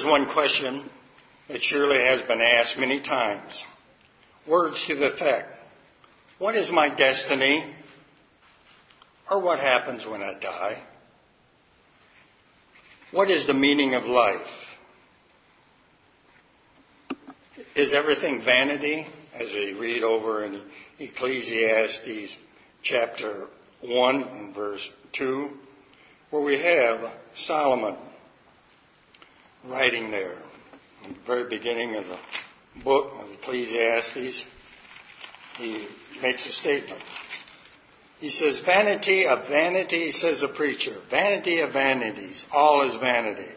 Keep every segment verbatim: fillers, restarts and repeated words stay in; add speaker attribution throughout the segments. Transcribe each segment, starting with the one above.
Speaker 1: one question that surely has been asked many times. Words to the effect, what is my destiny? Or what happens when I die? What is the meaning of life? Is everything vanity? As we read over in Ecclesiastes chapter one and verse two, where we have Solomon writing there in the very beginning of the book of Ecclesiastes. He makes a statement. He says, vanity of vanity, says the preacher. Vanity of vanities. All is vanity.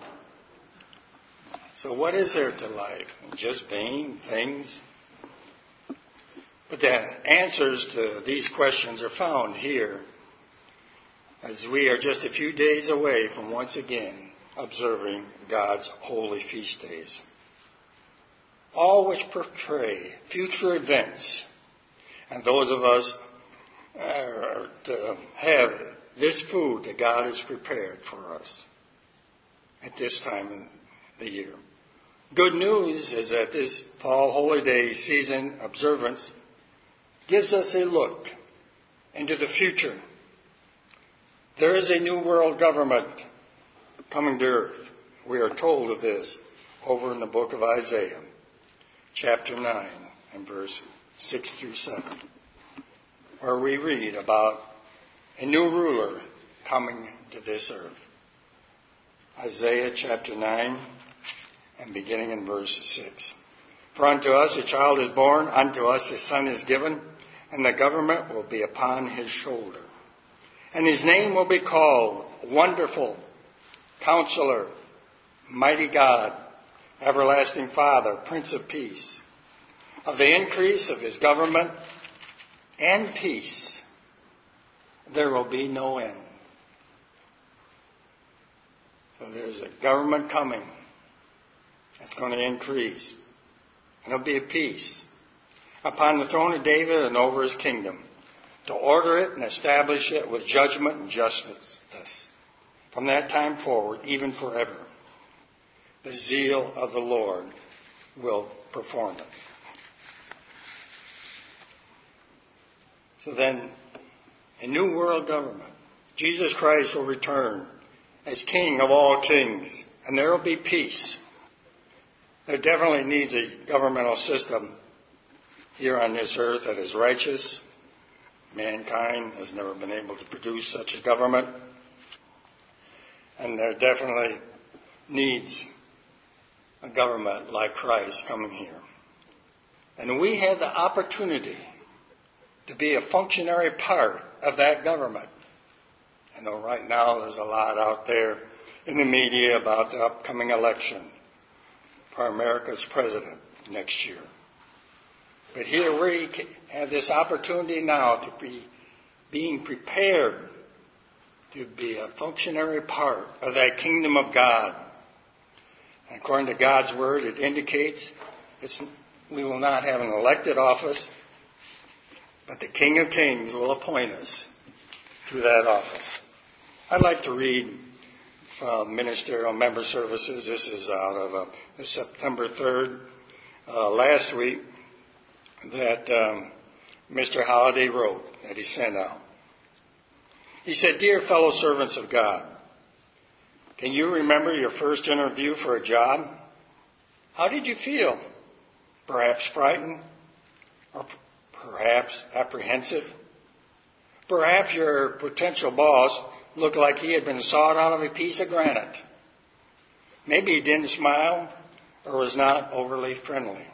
Speaker 1: So what is there to life? Just vain things? But the answers to these questions are found here, as we are just a few days away from once again observing God's holy feast days. All which portray future events, and those of us are to have this food that God has prepared for us at this time of the year. Good news is that this fall holy day season observance gives us a look into the future. There is a new world government coming to earth. We are told of this over in the book of Isaiah, chapter nine and verse six through seven, where we read about a new ruler coming to this earth. Isaiah chapter nine and beginning in verse six. For unto us a child is born, unto us a son is given, and the government will be upon his shoulder. And his name will be called Wonderful, Counselor, Mighty God, Everlasting Father, Prince of Peace. Of the increase of his government and peace, there will be no end. So there's a government coming that's going to increase. And there'll be a peace upon the throne of David and over his kingdom, to order it and establish it with judgment and justice from that time forward, even forever. The zeal of the Lord will perform it. So then, a new world government. Jesus Christ will return as King of all kings, and there will be peace. There definitely needs a governmental system here on this earth that is righteous. Mankind has never been able to produce such a government. And there definitely needs a government like Christ coming here. And we have the opportunity to be a functionary part of that government. I know right now there's a lot out there in the media about the upcoming election for America's president next year. But here we have this opportunity now to be being prepared to be a functionary part of that kingdom of God. And according to God's word, it indicates it's, we will not have an elected office, but the King of Kings will appoint us to that office. I'd like to read from Ministerial Member Services. This is out of uh, the September third, uh, last week, that um, Mister Holliday wrote, that he sent out. He said, Dear fellow servants of God, can you remember your first interview for a job? How did you feel? Perhaps frightened? Or perhaps apprehensive? Perhaps your potential boss looked like he had been sawed out of a piece of granite. Maybe he didn't smile or was not overly friendly.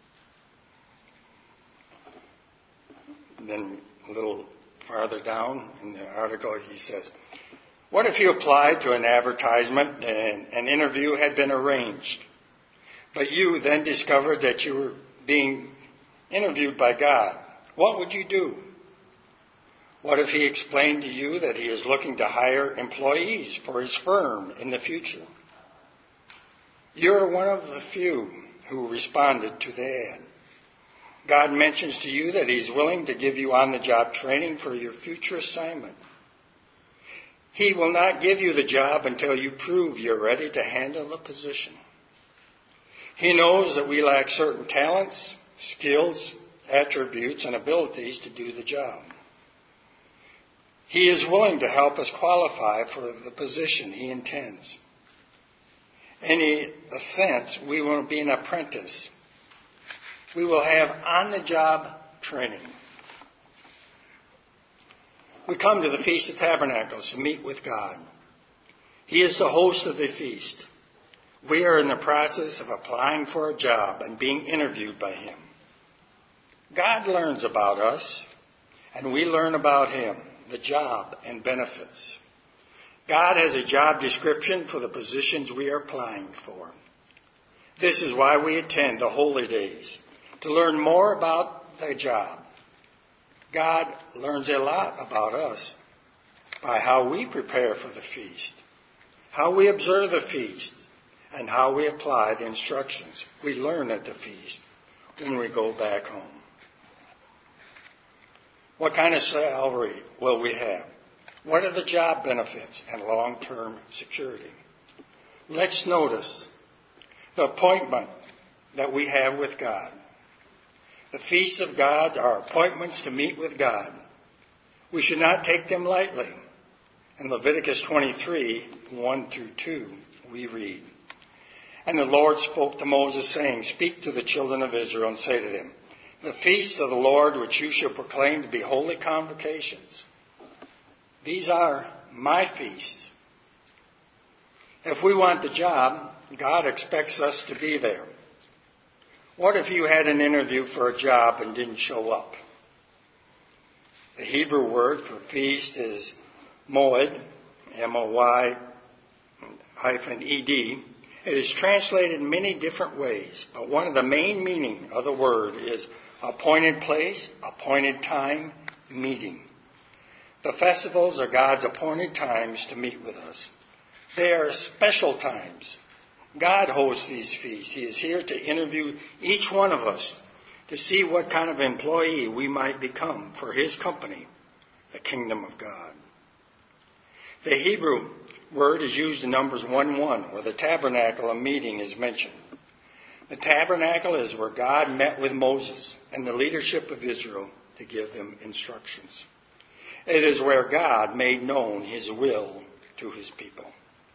Speaker 1: And then a little farther down in the article, he says, what if you applied to an advertisement and an interview had been arranged, but you then discovered that you were being interviewed by God? What would you do? What if he explained to you that he is looking to hire employees for his firm in the future? You're one of the few who responded to the ad. God mentions to you that he's willing to give you on-the-job training for your future assignment. He will not give you the job until you prove you're ready to handle the position. He knows that we lack certain talents, skills, attributes, and abilities to do the job. He is willing to help us qualify for the position he intends. In a sense, we will be an apprentice. We will have on-the-job training. We come to the Feast of Tabernacles to meet with God. He is the host of the feast. We are in the process of applying for a job and being interviewed by him. God learns about us, and we learn about him, the job and benefits. God has a job description for the positions we are applying for. This is why we attend the holy days, to learn more about the job. God learns a lot about us by how we prepare for the feast, how we observe the feast, and how we apply the instructions we learn at the feast when we go back home. What kind of salary will we have? What are the job benefits and long-term security? Let's notice the appointment that we have with God. The feasts of God are appointments to meet with God. We should not take them lightly. In Leviticus twenty-three, one through two, we read, "And the Lord spoke to Moses, saying, Speak to the children of Israel and say to them, The feast of the Lord which you shall proclaim to be holy convocations. These are my feasts." If we want the job, God expects us to be there. What if you had an interview for a job and didn't show up? The Hebrew word for feast is moed, M O Y hyphen E D. It is translated in many different ways, but one of the main meaning of the word is appointed place, appointed time, meeting. The festivals are God's appointed times to meet with us. They are special times. God hosts these feasts. He is here to interview each one of us to see what kind of employee we might become for his company, the kingdom of God. The Hebrew word is used in Numbers one one, where the tabernacle of meeting is mentioned. The tabernacle is where God met with Moses and the leadership of Israel to give them instructions. It is where God made known his will to his people.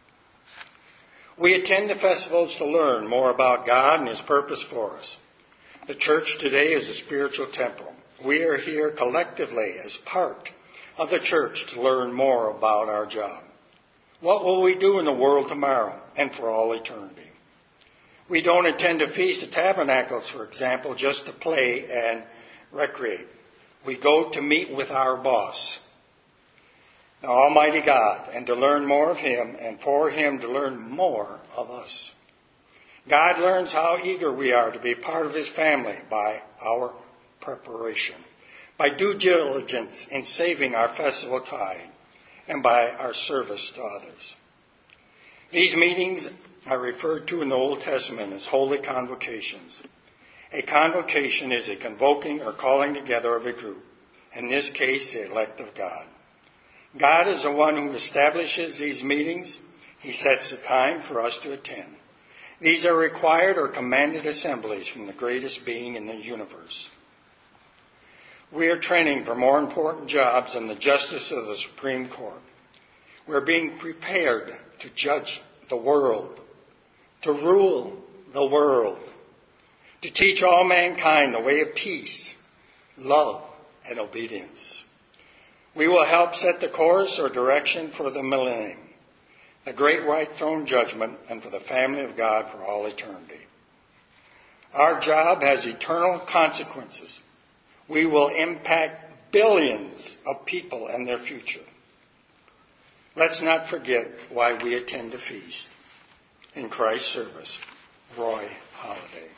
Speaker 1: We attend the festivals to learn more about God and his purpose for us. The church today is a spiritual temple. We are here collectively as part of the church to learn more about our job. What will we do in the world tomorrow and for all eternity? We don't attend a feast of tabernacles, for example, just to play and recreate. We go to meet with our boss, the Almighty God, and to learn more of him and for him to learn more of us. God learns how eager we are to be part of his family by our preparation, by due diligence in saving our festival tithe, and by our service to others. These meetings are referred to in the Old Testament as holy convocations. A convocation is a convoking or calling together of a group, in this case, the elect of God. God is the one who establishes these meetings. He sets the time for us to attend. These are required or commanded assemblies from the greatest being in the universe. We are training for more important jobs than the justice of the Supreme Court. We're being prepared to judge the world, to rule the world, to teach all mankind the way of peace, love, and obedience. We will help set the course or direction for the millennium, the great white throne judgment, and for the family of God for all eternity. Our job has eternal consequences. We will impact billions of people and their future. Let's not forget why we attend the feast. In Christ's service, Roy Holiday.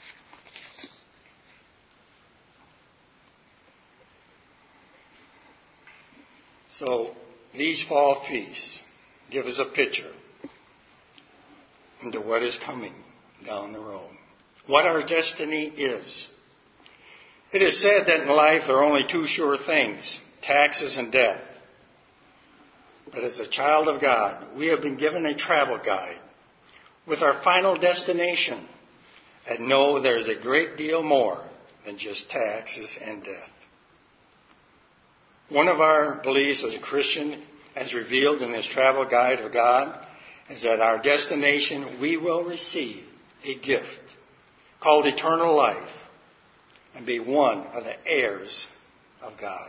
Speaker 1: So these fall feasts give us a picture into what is coming down the road, what our destiny is. It is said that in life there are only two sure things, taxes and death. But as a child of God, we have been given a travel guide with our final destination, and know there's a great deal more than just taxes and death. One of our beliefs as a Christian, as revealed in this travel guide of God, is that our destination we will receive a gift called eternal life and be one of the heirs of God.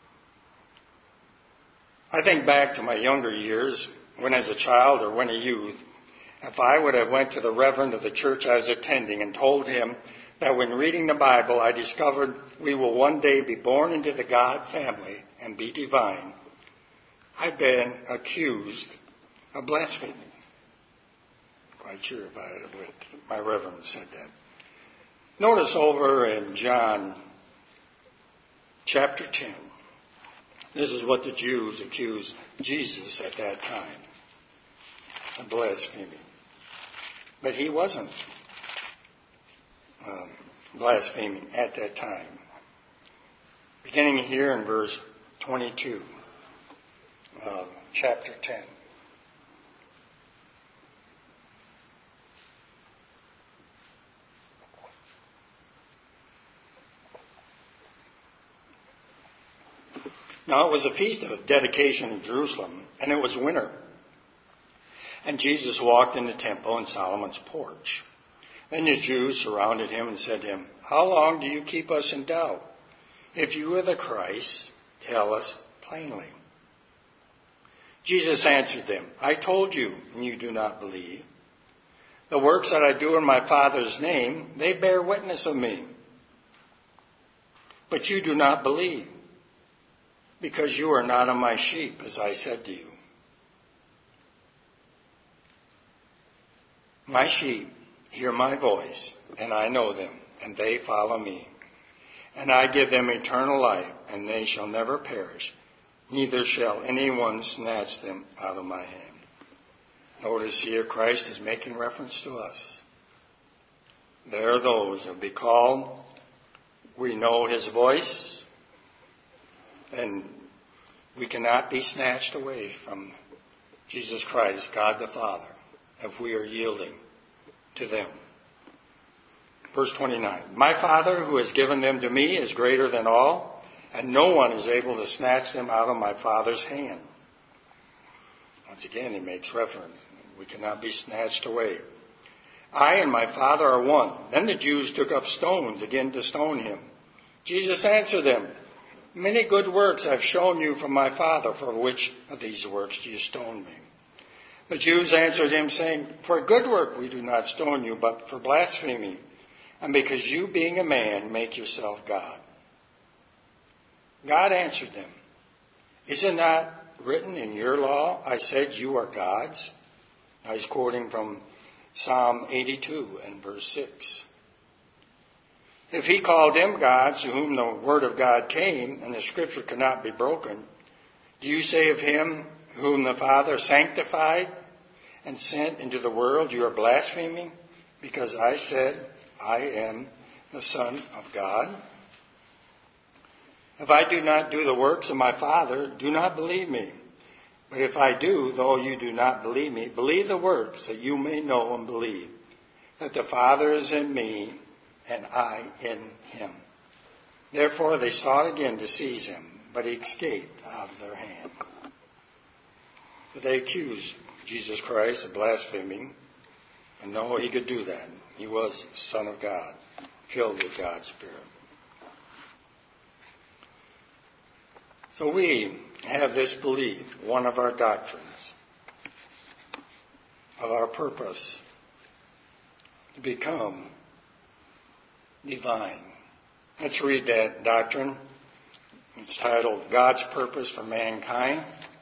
Speaker 1: I think back to my younger years when as a child or when a youth, if I would have went to the reverend of the church I was attending and told him that when reading the Bible I discovered we will one day be born into the God family and be divine, I've been accused of blasphemy. Quite sure if I would, my reverend said that. Notice over in John chapter ten. This is what the Jews accused Jesus at that time of blasphemy. But he wasn't um, blaspheming at that time. Beginning here in verse twenty-two of chapter ten. Now it was a feast of dedication in Jerusalem, and it was winter. And Jesus walked in the temple in Solomon's porch. Then the Jews surrounded him and said to him, "How long do you keep us in doubt? If you are the Christ, tell us plainly." Jesus answered them, "I told you, and you do not believe. The works that I do in my Father's name, they bear witness of me. But you do not believe, because you are not of my sheep, as I said to you. My sheep hear my voice, and I know them, and they follow me. And I give them eternal life, and they shall never perish, neither shall anyone snatch them out of my hand." Notice here Christ is making reference to us. There are those that will be called. We know his voice, and we cannot be snatched away from Jesus Christ, God the Father, if we are yielding to them. Verse twenty-nine, "My Father who has given them to me is greater than all, and no one is able to snatch them out of my Father's hand." Once again, he makes reference. We cannot be snatched away. "I and my Father are one." Then the Jews took up stones again to stone him. Jesus answered them, "Many good works I've shown you from my Father. For which of these works do you stone me?" The Jews answered him, saying, "For good work we do not stone you, but for blasphemy, and because you, being a man, make yourself God." God answered them, "Is it not written in your law, I said you are gods?" Now he's quoting from Psalm eighty-two and verse six. If he called them gods to whom the word of God came, and the scripture cannot be broken, do you say of him whom the Father sanctified and sent into the world, you are blaspheming, because I said, I am the Son of God? If I do not do the works of my Father, do not believe me. But if I do, though you do not believe me, believe the works, that you may know and believe that the Father is in me and I in him. Therefore they sought again to seize him, but he escaped out of their hand. But they accused Jesus Christ of blaspheming, and no, he could do that. He was the Son of God, filled with God's Spirit. So we have this belief, one of our doctrines, of our purpose to become divine. Let's read that doctrine. It's titled God's Purpose for Mankind.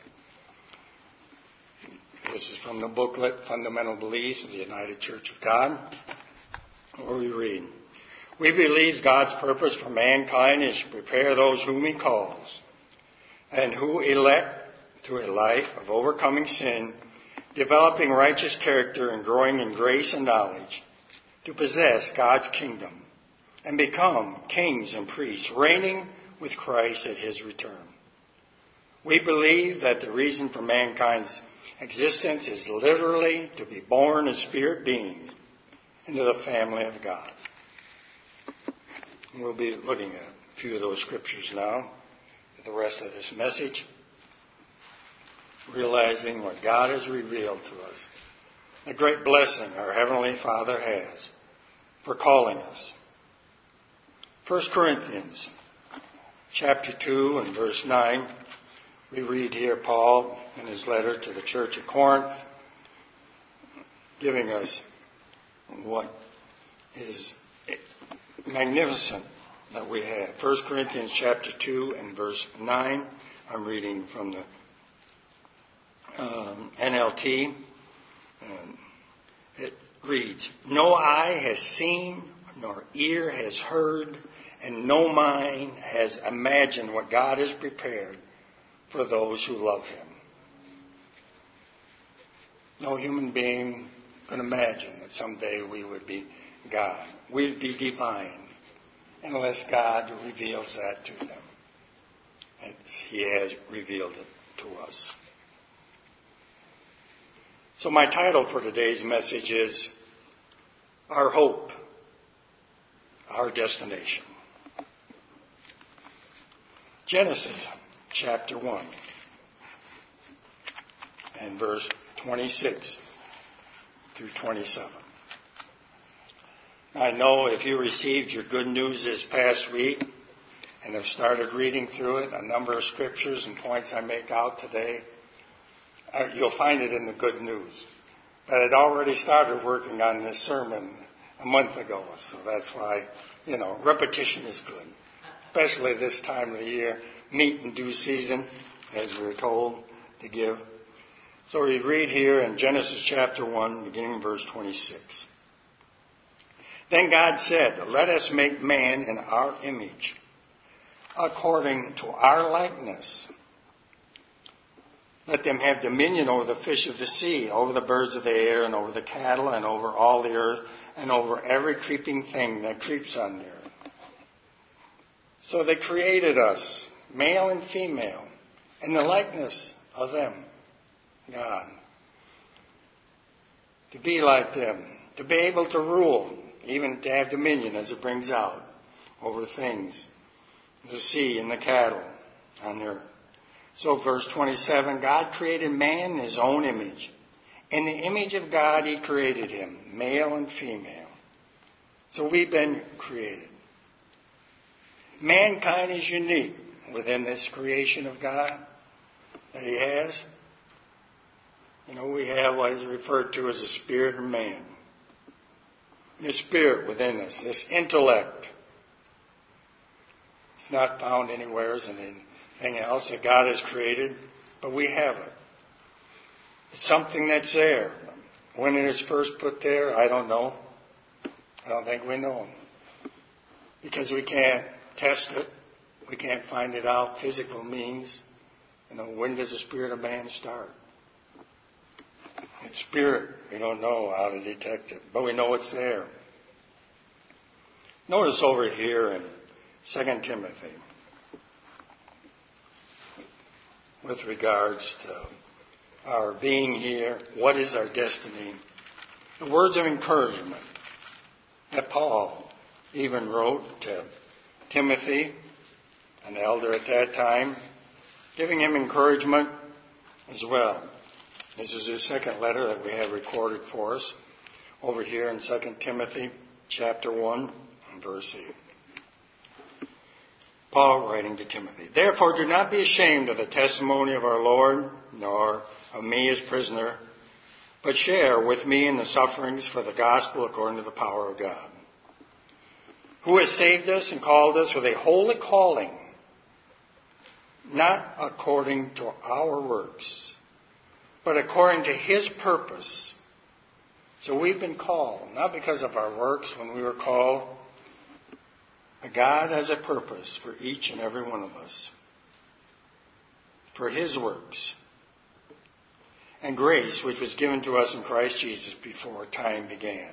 Speaker 1: This is from the booklet Fundamental Beliefs of the United Church of God, where we read, "We believe God's purpose for mankind is to prepare those whom he calls, and who elect to a life of overcoming sin, developing righteous character, and growing in grace and knowledge, to possess God's kingdom and become kings and priests, reigning with Christ at his return. We believe that the reason for mankind's existence is literally to be born as spirit beings into the family of God. And we'll be looking at a few of those scriptures now, the rest of this message, realizing what God has revealed to us. The great blessing our Heavenly Father has for calling us. First Corinthians chapter two and verse nine, we read here Paul in his letter to the church at Corinth, giving us what is magnificent that we have. First Corinthians chapter two and verse nine, I'm reading from the um, N L T. Um, it reads, "No eye has seen, nor ear has heard, and no mind has imagined what God has prepared for those who love Him." No human being can imagine that someday we would be God. We'd be divine unless God reveals that to them. And He has revealed it to us. So my title for today's message is Our Hope, Our Destination. Genesis chapter one and verse twenty-six through twenty-seven. I know if you received your good news this past week and have started reading through it, a number of scriptures and points I make out today, you'll find it in the good news. But I'd already started working on this sermon a month ago, so that's why, you know, repetition is good, especially this time of the year, meat in due season, as we're told to give. So we read here in Genesis chapter one, beginning verse twenty-six. "Then God said, 'Let us make man in our image, according to our likeness. Let them have dominion over the fish of the sea, over the birds of the air, and over the cattle, and over all the earth, and over every creeping thing that creeps on the earth.' So they created us, male and female, in the likeness of them," God. "To be like them, to be able to rule, even to have dominion," as it brings out, "over things, the sea and the cattle on the earth." So verse twenty-seven, God created man in His own image. In the image of God He created him, male and female. So we've been created. Mankind is unique within this creation of God that He has. You know, we have what is referred to as a spirit of man. The spirit within us, this intellect. It's not found anywhere as anything else that God has created, but we have it. It's something that's there. When it is first put there, I don't know. I don't think we know. Because we can't test it. We can't find it out. Physical means. You know, when does the spirit of man start? It's spirit. We don't know how to detect it, but we know it's there. Notice over here in Second Timothy, with regards to our being here, what is our destiny? The words of encouragement that Paul even wrote to Timothy, an elder at that time, giving him encouragement as well. This is his second letter that we have recorded for us over here in Second Timothy chapter one and verse eight. Paul writing to Timothy, "Therefore do not be ashamed of the testimony of our Lord, nor of me as prisoner, but share with me in the sufferings for the gospel according to the power of God, who has saved us and called us with a holy calling, not according to our works, but according to His purpose." So we've been called, not because of our works when we were called. But God has a purpose for each and every one of us, for His works, and grace which was given to us in Christ Jesus before time began,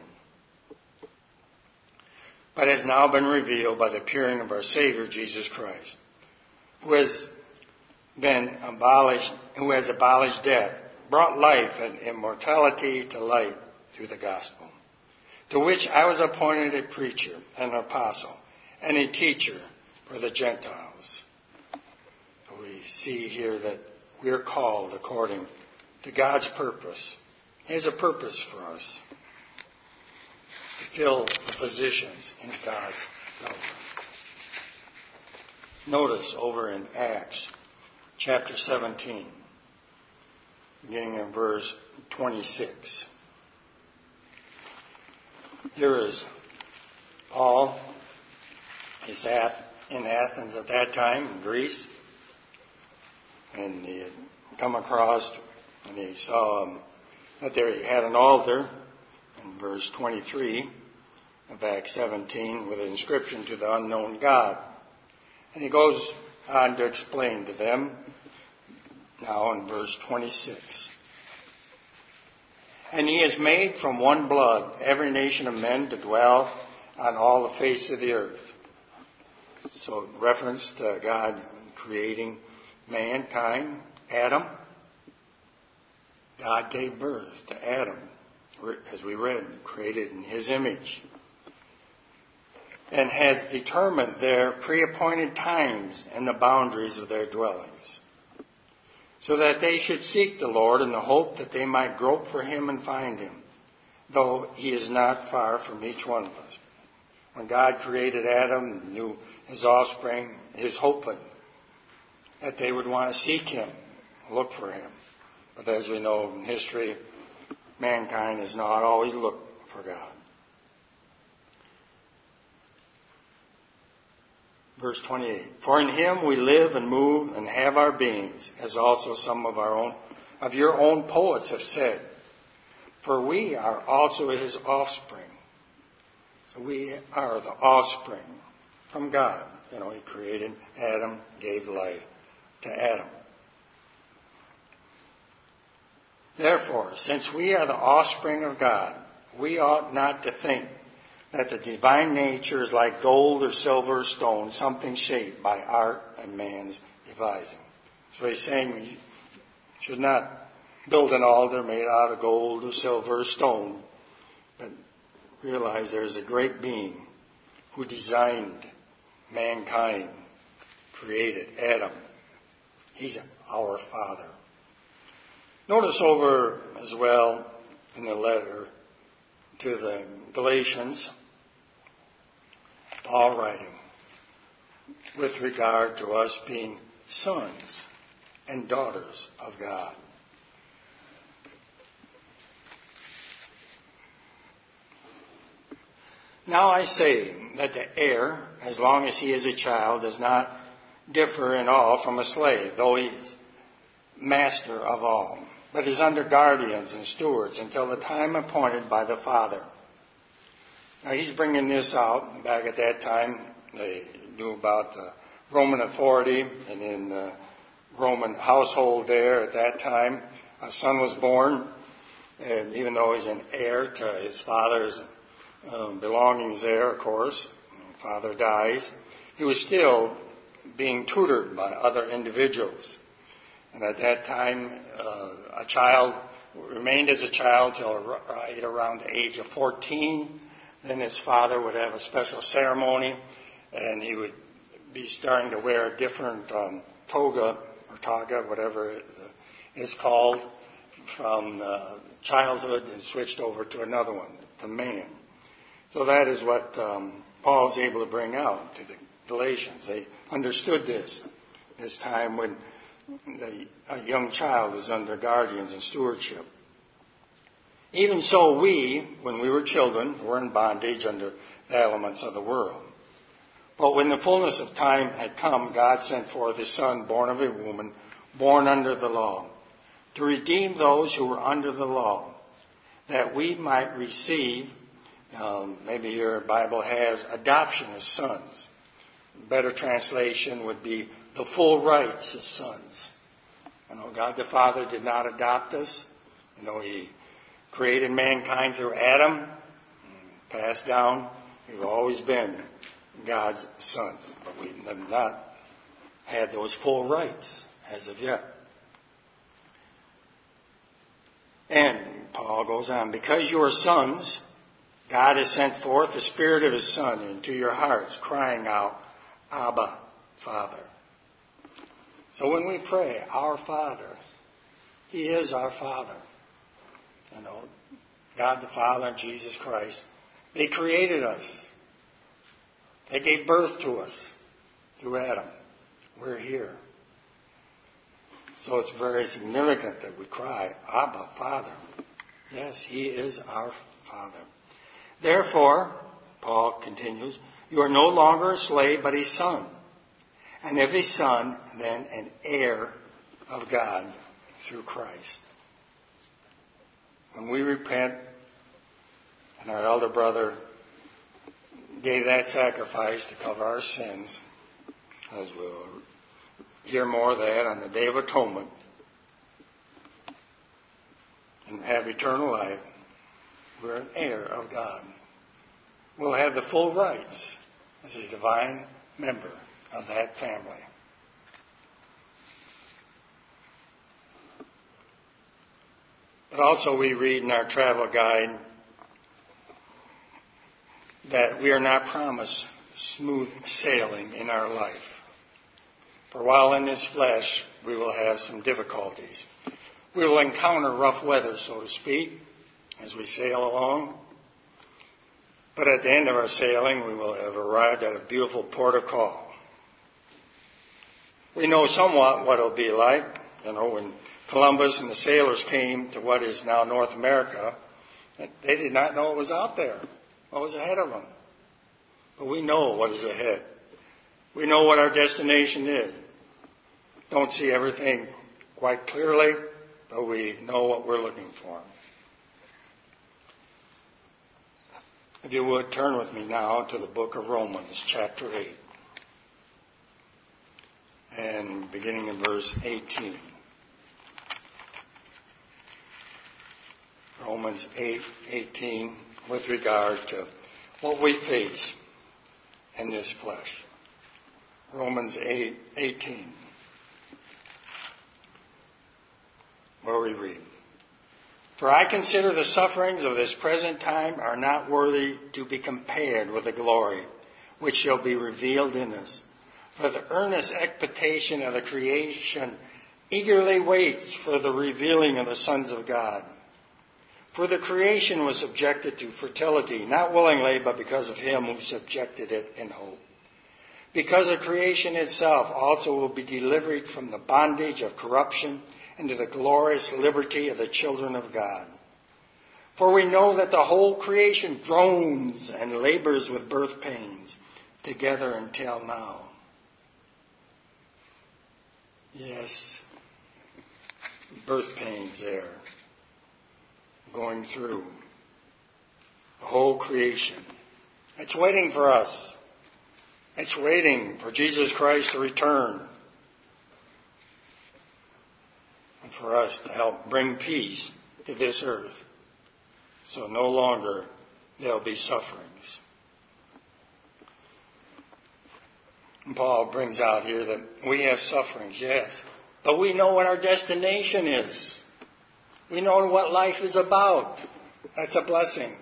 Speaker 1: but has now been revealed by the appearing of our Savior Jesus Christ, who has been abolished, who has abolished death, brought life and immortality to light through the gospel, to which I was appointed a preacher, an apostle, and a teacher for the Gentiles. We see here that we're called according to God's purpose. He has a purpose for us to fill the positions in God's government. Notice over in Acts chapter seventeen, beginning in verse twenty-six. Here is Paul. He's at, in Athens at that time, in Greece. And he had come across, and he saw um, that there he had an altar, in verse twenty-three of Acts seventeen, with an inscription to the unknown God. And he goes on to explain to them, now in verse twenty-six. And he has made from one blood every nation of men to dwell on all the face of the earth. So reference to God creating mankind, Adam. God gave birth to Adam, as we read, created in his image, and has determined their pre-appointed times and the boundaries of their dwellings, so that they should seek the Lord in the hope that they might grope for him and find him, though he is not far from each one of us. When God created Adam, knew his offspring, his hoping that they would want to seek him, look for him. But as we know in history, mankind has not always looked for God. Verse twenty-eight. For in him we live and move and have our beings, as also some of our own, of your own poets have said. For we are also his offspring. So we are the offspring from God. You know, he created Adam, gave life to Adam. Therefore, since we are the offspring of God, we ought not to think that the divine nature is like gold or silver or stone, something shaped by art and man's devising. So he's saying we should not build an altar made out of gold or silver or stone, but realize there is a great being who designed mankind, created Adam. He's our Father. Notice over as well in the letter to the Galatians, Paul writing with regard to us being sons and daughters of God. Now I say that the heir, as long as he is a child, does not differ in all from a slave, though he is master of all, but is under guardians and stewards until the time appointed by the Father. Now he's bringing this out. Back at that time, they knew about the Roman authority, and in the Roman household there at that time, a son was born, and even though he's an heir to his father's um, belongings there, of course, father dies, he was still being tutored by other individuals. And at that time, uh, a child remained as a child till right around the age of fourteen. Then his father would have a special ceremony, and he would be starting to wear a different um, toga or toga, whatever it is called, from uh, childhood, and switched over to another one, the man. So that is what um, Paul is able to bring out to the Galatians. They understood this, this time when the, a young child is under guardians and stewardship. Even so, we, when we were children, were in bondage under the elements of the world. But when the fullness of time had come, God sent forth His Son, born of a woman, born under the law, to redeem those who were under the law, that we might receive, um, maybe your Bible has, adoption as sons. A better translation would be the full rights as sons. You know, God the Father did not adopt us. You know, He created mankind through Adam, passed down. We've always been God's sons, but we have not had those full rights as of yet. And Paul goes on, because you are sons, God has sent forth the Spirit of His Son into your hearts, crying out, Abba, Father. So when we pray, our Father, He is our Father. You know, God the Father and Jesus Christ, they created us. They gave birth to us through Adam. We're here. So it's very significant that we cry, Abba, Father. Yes, He is our Father. Therefore, Paul continues, you are no longer a slave, but a son. And if a son, then an heir of God through Christ. When we repent, and our elder brother gave that sacrifice to cover our sins, as we'll hear more of that on the Day of Atonement, and have eternal life, we're an heir of God. We'll have the full rights as a divine member of that family. But also we read in our travel guide that we are not promised smooth sailing in our life. For while in this flesh, we will have some difficulties. We will encounter rough weather, so to speak, as we sail along. But at the end of our sailing, we will have arrived at a beautiful port of call. We know somewhat what it'll be like. You know, when Columbus and the sailors came to what is now North America, they did not know what was out there, what was ahead of them. But we know what is ahead. We know what our destination is. Don't see everything quite clearly, but we know what we're looking for. If you would, turn with me now to the book of Romans, chapter eight. And beginning in verse eighteen. Romans eight eighteen, with regard to what we face in this flesh. Romans eight eighteen, where we read, for I consider the sufferings of this present time are not worthy to be compared with the glory which shall be revealed in us. For the earnest expectation of the creation eagerly waits for the revealing of the sons of God. For the creation was subjected to fertility, not willingly, but because of him who subjected it in hope. Because the creation itself also will be delivered from the bondage of corruption into the glorious liberty of the children of God. For we know that the whole creation groans and labors with birth pains together until now. Yes, birth pains there, going through the whole creation. It's waiting for us. It's waiting for Jesus Christ to return and for us to help bring peace to this earth. So no longer there'll be sufferings. And Paul brings out here that we have sufferings, yes, but we know what our destination is. We know what life is about. That's a blessing.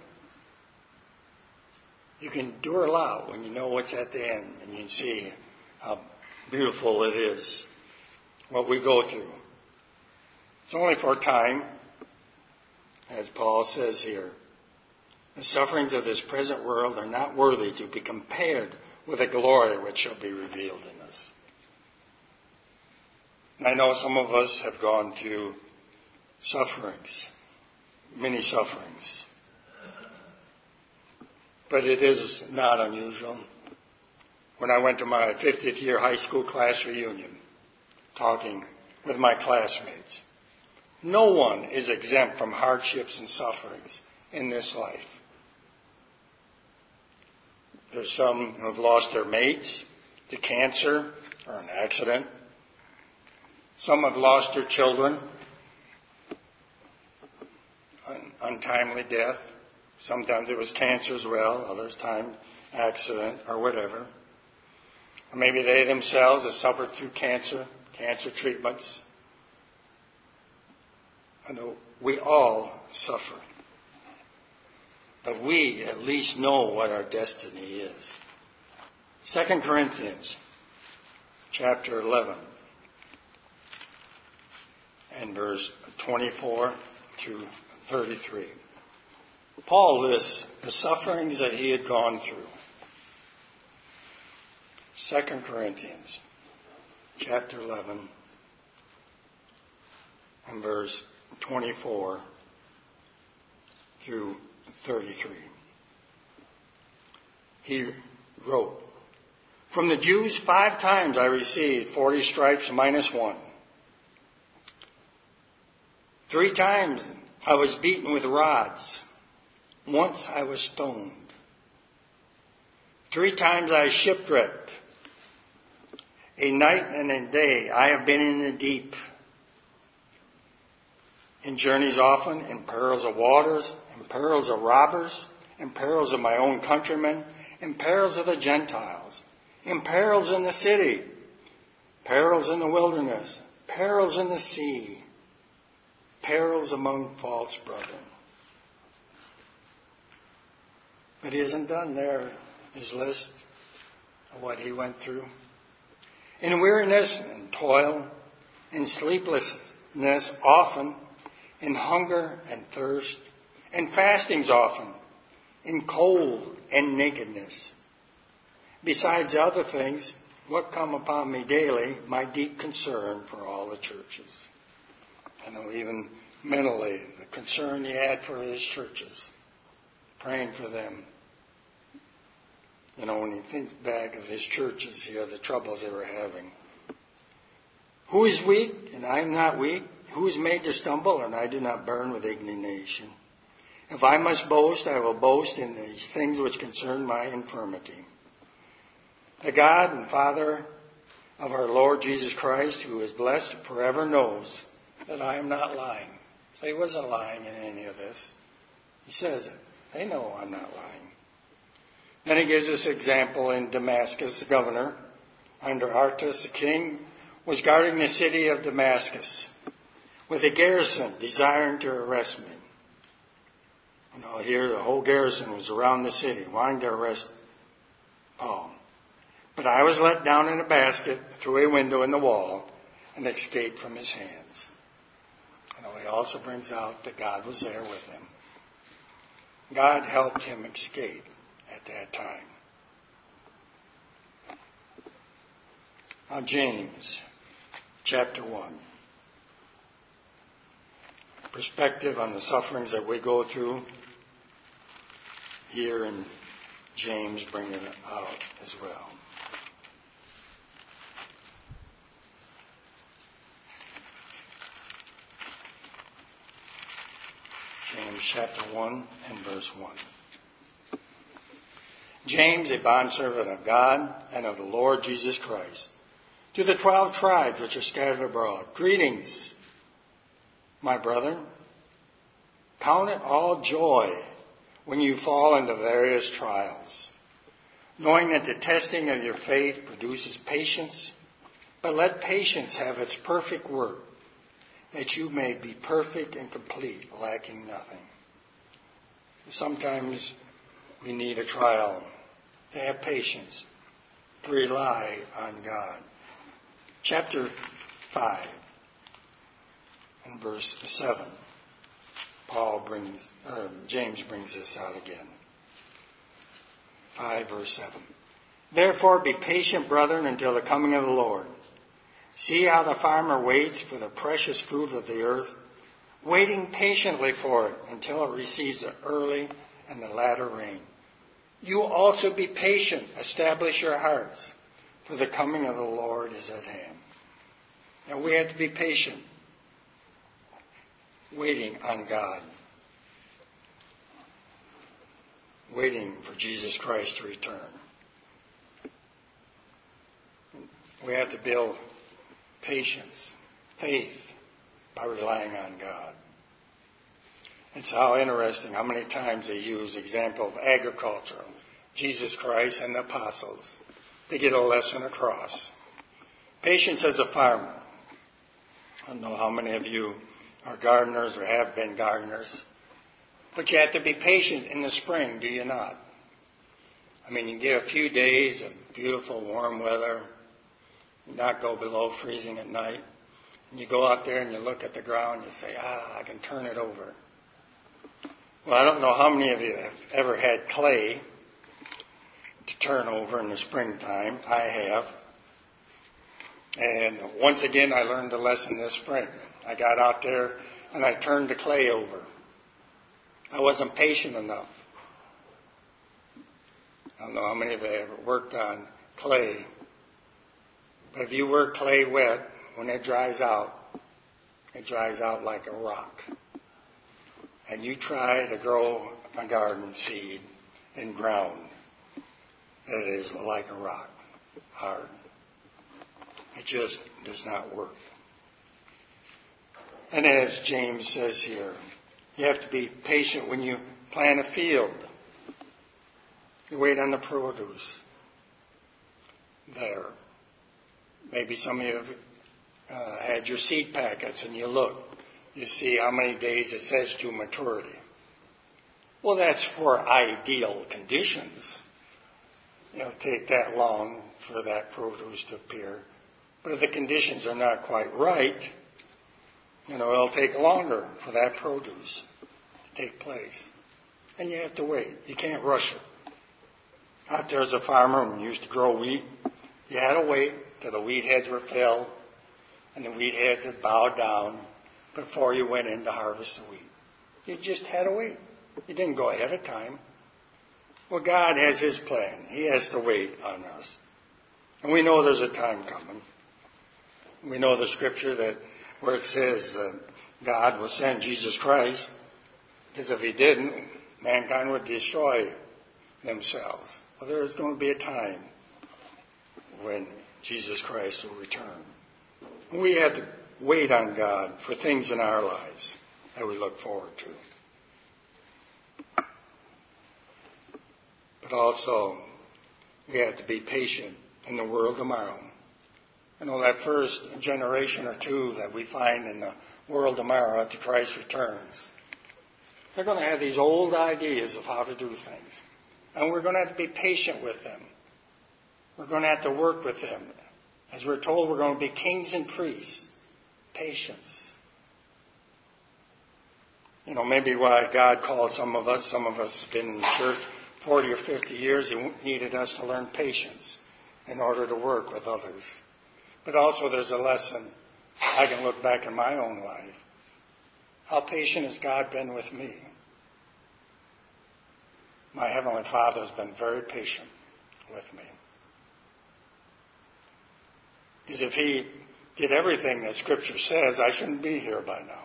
Speaker 1: You can endure a lot when you know what's at the end and you see how beautiful it is, what we go through. It's only for a time, as Paul says here. The sufferings of this present world are not worthy to be compared with the glory which shall be revealed in us. And I know some of us have gone through sufferings, many sufferings. But it is not unusual. When I went to my fiftieth year high school class reunion, talking with my classmates, no one is exempt from hardships and sufferings in this life. There's some who have lost their mates to cancer or an accident. Some have lost their children, un- untimely death. Sometimes it was cancer as well, others time accident or whatever. Or maybe they themselves have suffered through cancer, cancer treatments. I know we all suffer. But we at least know what our destiny is. Second Corinthians chapter eleven and verse twenty-four through thirty-three. Paul lists the sufferings that he had gone through. Second Corinthians chapter eleven and verse twenty-four through thirty-three. He wrote, "From the Jews five times I received forty stripes minus one. Three times I was beaten with rods. Once I was stoned. Three times I shipwrecked. A night and a day I have been in the deep. In journeys often, in perils of waters, in perils of robbers, in perils of my own countrymen, in perils of the Gentiles, in perils in the city, perils in the wilderness, perils in the sea, perils among false brethren." But he isn't done there, his list of what he went through. "In weariness and toil, in sleeplessness often, in hunger and thirst, in fastings often, in cold and nakedness. Besides other things, what come upon me daily, my deep concern for all the churches." I know even mentally, the concern he had for his churches, praying for them. You know, when you think back of his churches here, the troubles they were having. "Who is weak, and I am not weak? Who is made to stumble, and I do not burn with indignation? If I must boast, I will boast in these things which concern my infirmity. The God and Father of our Lord Jesus Christ, who is blessed forever, knows that I am not lying." So he wasn't lying in any of this. He says it. They know I'm not lying. Then he gives us an example in Damascus. The governor, under Artas the king, was guarding the city of Damascus with a garrison desiring to arrest me. You know, here the whole garrison was around the city, wanting to arrest Paul. But I was let down in a basket through a window in the wall and escaped from his hands. You know, he also brings out that God was there with him. God helped him escape at that time. Now, James chapter one. Perspective on the sufferings that we go through here in James, bringing it out as well. James chapter one and verse one. "James, a bondservant of God and of the Lord Jesus Christ, to the twelve tribes which are scattered abroad, greetings, my brethren. Count it all joy when you fall into various trials, knowing that the testing of your faith produces patience, but let patience have its perfect work, that you may be perfect and complete, lacking nothing." Sometimes we need a trial to have patience, to rely on God. Chapter five and verse seven. Paul brings, or James brings this out again. five verse seven. "Therefore be patient, brethren, until the coming of the Lord. See how the farmer waits for the precious fruit of the earth, waiting patiently for it until it receives the early and the latter rain. You also be patient, establish your hearts, for the coming of the Lord is at hand." Now we have to be patient, waiting on God, waiting for Jesus Christ to return. We have to build patience, faith, by relying on God. It's how interesting how many times they use the example of agriculture, Jesus Christ and the apostles. They get a lesson across. Patience as a farmer. I don't know how many of you are gardeners or have been gardeners, but you have to be patient in the spring, do you not? I mean, you get a few days of beautiful warm weather, not go below freezing at night, and you go out there and you look at the ground and you say, ah, I can turn it over. Well, I don't know how many of you have ever had clay to turn over in the springtime. I have. And once again, I learned a lesson this spring. I got out there and I turned the clay over. I wasn't patient enough. I don't know how many of you have ever worked on clay. But if you work clay wet, when it dries out, it dries out like a rock. And you try to grow a garden seed in ground that is like a rock, hard. It just does not work. And as James says here, you have to be patient when you plant a field. You wait on the produce there. Maybe some of you have uh, had your seed packets and you look. You see how many days it says to maturity. Well, that's for ideal conditions. It'll take that long for that produce to appear. But if the conditions are not quite right, you know, it'll take longer for that produce to take place. And you have to wait. You can't rush it. Out there as a farmer, when you used to grow wheat, you had to wait till the wheat heads were filled and the wheat heads had bowed down before you went in to harvest the wheat. You just had to wait. You didn't go ahead of time. Well, God has His plan. He has to wait on us. And we know there's a time coming. We know the scripture that where it says uh, God will send Jesus Christ, because if He didn't, mankind would destroy themselves. Well, there's going to be a time when Jesus Christ will return. We have to wait on God for things in our lives that we look forward to. But also, we have to be patient in the world tomorrow. You know, that first generation or two that we find in the world tomorrow after Christ returns, they're going to have these old ideas of how to do things. And we're going to have to be patient with them. We're going to have to work with them. As we're told, we're going to be kings and priests. Patience. You know, maybe why God called some of us, some of us have been in the church forty or fifty years, He needed us to learn patience in order to work with others. But also there's a lesson I can look back in my own life. How patient has God been with me? My Heavenly Father has been very patient with me. Because if He did everything that Scripture says, I shouldn't be here by now.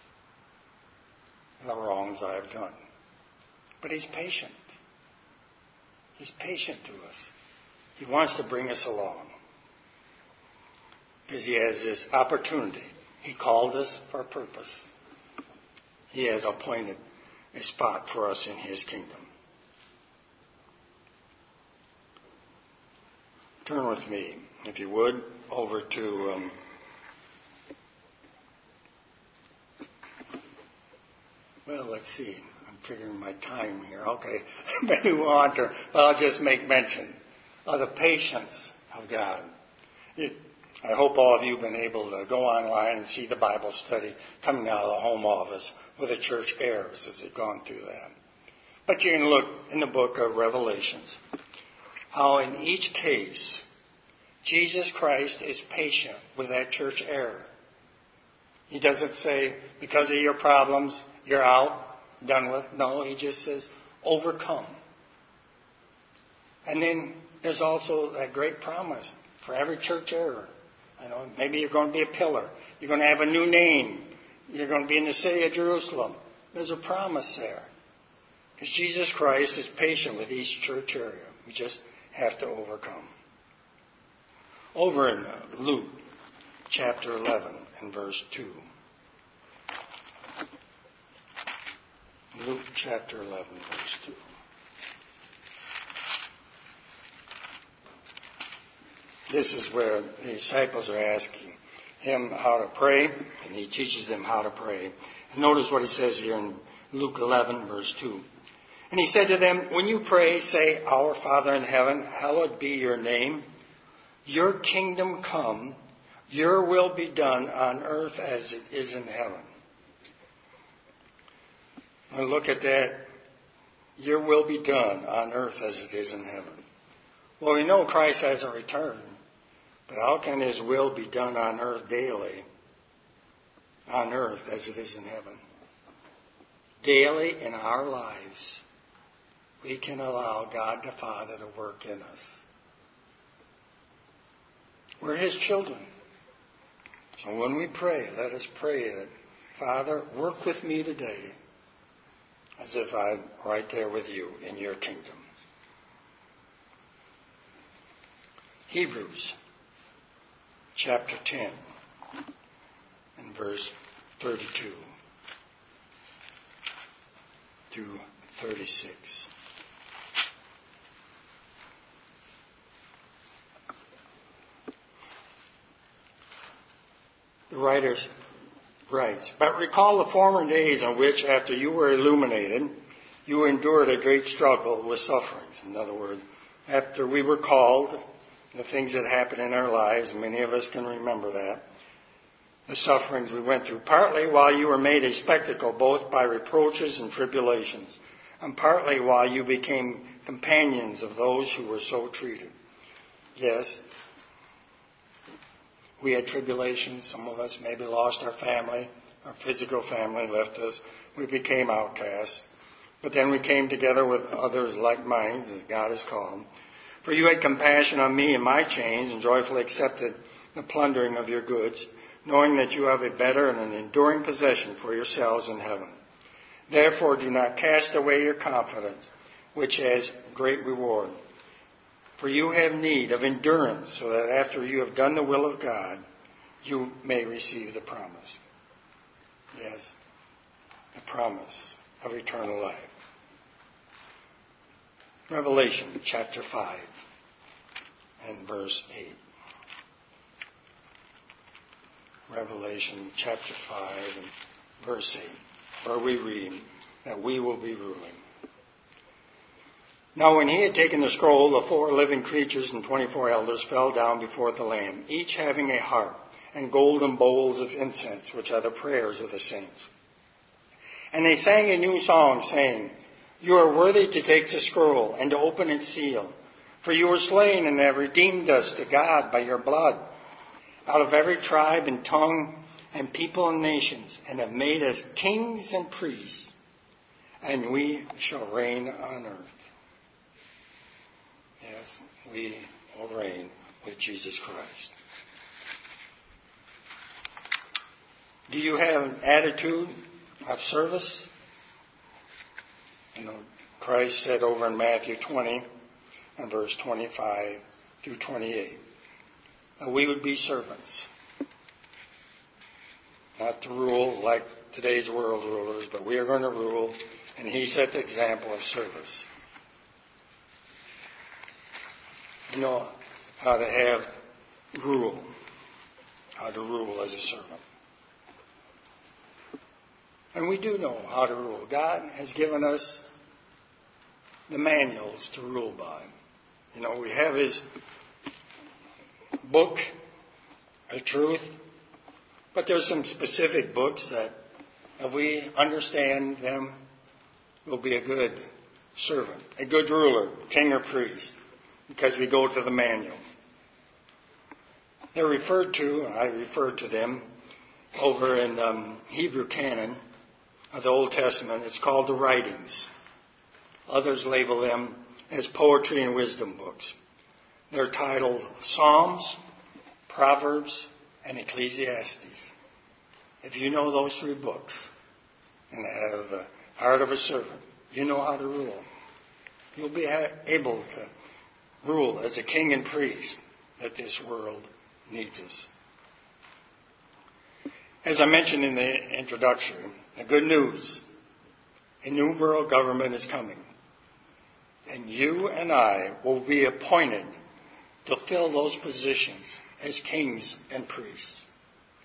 Speaker 1: The wrongs I have done. But He's patient. He's patient to us. He wants to bring us along. Because He has this opportunity. He called us for a purpose. He has appointed a spot for us in His kingdom. Turn with me, if you would, over to um, well, let's see. I'm figuring my time here. Okay, maybe we'll on to, but I'll just make mention of the patience of God. It, I hope all of you have been able to go online and see the Bible study coming out of the home office with the church heirs as they've gone through that. But you can look in the book of Revelations how in each case Jesus Christ is patient with that church heir. He doesn't say, because of your problems, you're out, done with. No, He just says, overcome. And then there's also that great promise for every church heir. You know, maybe you're going to be a pillar. You're going to have a new name. You're going to be in the city of Jerusalem. There's a promise there. Because Jesus Christ is patient with each church area. We just have to overcome. Over in Luke chapter eleven and verse two. Luke chapter eleven, verse two. This is where the disciples are asking him how to pray, and he teaches them how to pray. And notice what he says here in Luke eleven, verse two. And he said to them, when you pray, say, Our Father in heaven, hallowed be your name. Your kingdom come, your will be done on earth as it is in heaven. Now look at that. Your will be done on earth as it is in heaven. Well, we know Christ hasn't returned. But how can his will be done on earth daily, on earth as it is in heaven? Daily in our lives, we can allow God the Father to work in us. We're his children. So when we pray, let us pray that, Father, work with me today as if I'm right there with you in your kingdom. Hebrews chapter ten and verse thirty-two through thirty-six. The writer writes, But recall the former days on which, after you were illuminated, you endured a great struggle with sufferings. In other words, after we were called, the things that happened in our lives, many of us can remember that, the sufferings we went through, partly while you were made a spectacle, both by reproaches and tribulations, and partly while you became companions of those who were so treated. Yes, we had tribulations. Some of us maybe lost our family. Our physical family left us. We became outcasts. But then we came together with others like minds, as God has called. For you had compassion on me and my chains, and joyfully accepted the plundering of your goods, knowing that you have a better and an enduring possession for yourselves in heaven. Therefore do not cast away your confidence, which has great reward. For you have need of endurance, so that after you have done the will of God, you may receive the promise. Yes, the promise of eternal life. Revelation chapter five and verse eight. Revelation chapter five and verse eight, where we read that we will be ruling. Now when he had taken the scroll, the four living creatures and twenty-four elders fell down before the Lamb, each having a harp and golden bowls of incense, which are the prayers of the saints. And they sang a new song, saying, You are worthy to take the scroll and to open its seal, for you were slain and have redeemed us to God by your blood, out of every tribe and tongue and people and nations, and have made us kings and priests, and we shall reign on earth. Yes, we will reign with Jesus Christ. Do you have an attitude of service? You know, Christ said over in Matthew twenty and verse twenty-five through twenty-eight, that we would be servants. Not to rule like today's world rulers, but we are going to rule, and he set the example of service. You know how to have rule, how to rule as a servant. And we do know how to rule. God has given us the manuals to rule by. You know, we have his book, the truth, but there's some specific books that if we understand them, we'll be a good servant, a good ruler, king or priest, because we go to the manual. They're referred to, I referred to them, over in um, Hebrew canon of the Old Testament. It's called the writings. Others label them as poetry and wisdom books. They're titled Psalms, Proverbs, and Ecclesiastes. If you know those three books and have the heart of a servant, you know how to rule. You'll be able to rule as a king and priest that this world needs us. As I mentioned in the introduction, the good news, a new world government is coming. And you and I will be appointed to fill those positions as kings and priests.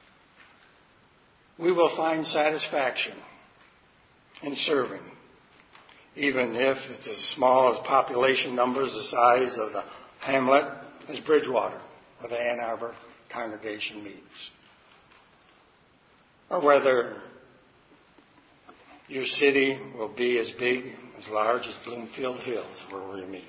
Speaker 1: we will find satisfaction in serving, even if it's as small as population numbers the size of the hamlet as Bridgewater, where the Ann Arbor congregation meets. Or whether your city will be as big, as large as Bloomfield Hills, where we're meeting.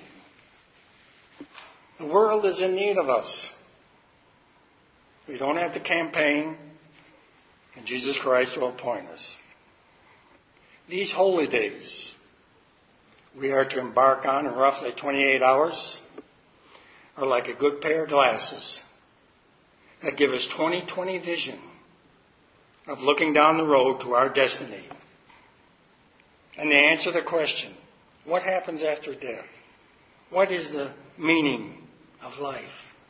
Speaker 1: The world is in need of us. We don't have to campaign, and Jesus Christ will appoint us. These holy days we are to embark on in roughly twenty-eight hours are like a good pair of glasses that give us twenty twenty vision of looking down the road to our destiny. And they answer the question, what happens after death? What is the meaning of life?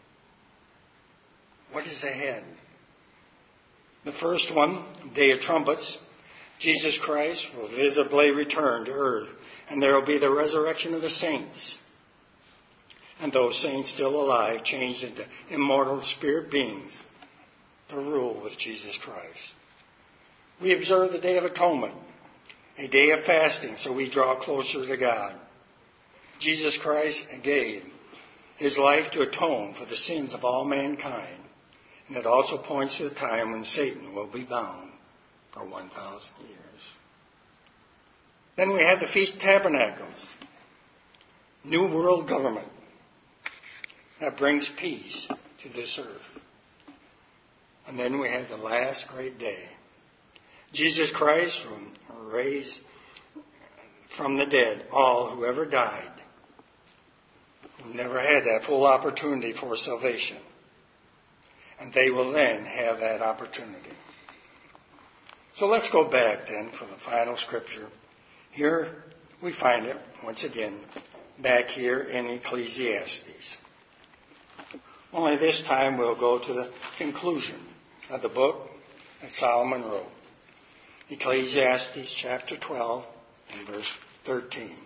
Speaker 1: What is ahead? The first one, Day of Trumpets, Jesus Christ will visibly return to earth, and there will be the resurrection of the saints. And those saints still alive, changed into immortal spirit beings to rule with Jesus Christ. We observe the Day of Atonement, a day of fasting, so we draw closer to God. Jesus Christ gave his life to atone for the sins of all mankind. And it also points to the time when Satan will be bound for one thousand years. Then we have the Feast of Tabernacles, new world government that brings peace to this earth. And then we have the last great day. Jesus Christ will raise from the dead all who ever died, who never had that full opportunity for salvation. And they will then have that opportunity. So let's go back then for the final scripture. Here we find it, once again, back here in Ecclesiastes. Only this time we'll go to the conclusion of the book that Solomon wrote. Ecclesiastes chapter twelve and verse thirteen.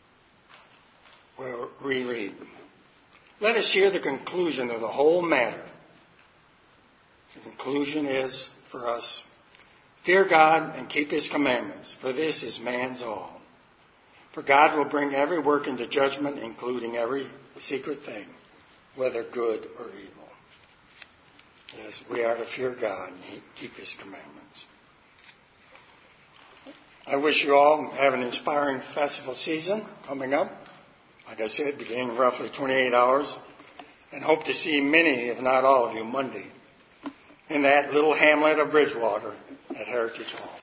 Speaker 1: We'll reread. Let us hear the conclusion of the whole matter. The conclusion is for us, fear God and keep his commandments, for this is man's all. For God will bring every work into judgment, including every secret thing, whether good or evil. Yes, we are to fear God and keep his commandments. I wish you all have an inspiring festival season coming up. Like I said, beginning roughly twenty-eight hours. And hope to see many, if not all of you, Monday in that little hamlet of Bridgewater at Heritage Hall.